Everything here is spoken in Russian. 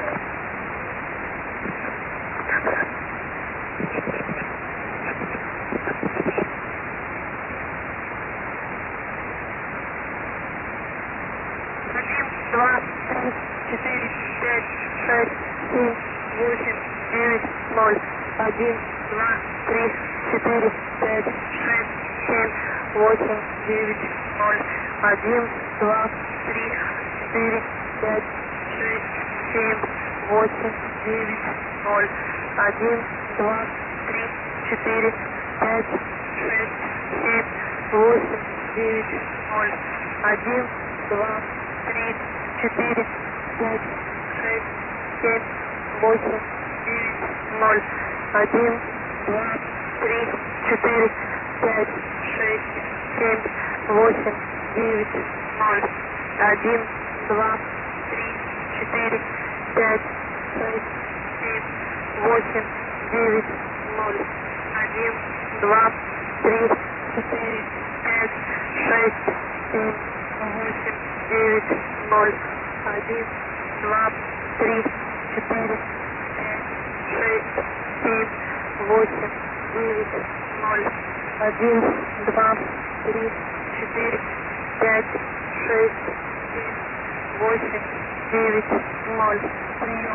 Один, два, три, четыре, пять, шесть, семь, восемь, девять, ноль. Один, два, три, четыре, пять, шесть, семь, восемь, девять, ноль. Один, два, три, четыре, пять, шесть, семь, восемь, девять, ноль. Один, два, три, четыре, пять, шесть, семь, восемь, девять, ноль. Один, два, три, четыре, пять, шесть, семь, восемь, девять, ноль. Один, два, три, четыре, пять, шесть, семь, восемь, девять, ноль. Один, два, три, четыре, пять, шесть, семь, восемь, девять, ноль. Один, два, три, четыре, пять, шесть, семь, восемь, девять, ноль. Один, два, три, четыре, пять, шесть, семь, восемь, девять, ноль. Один, два, три, четыре, пять, шесть, семь, восемь, девять, ноль. Прием.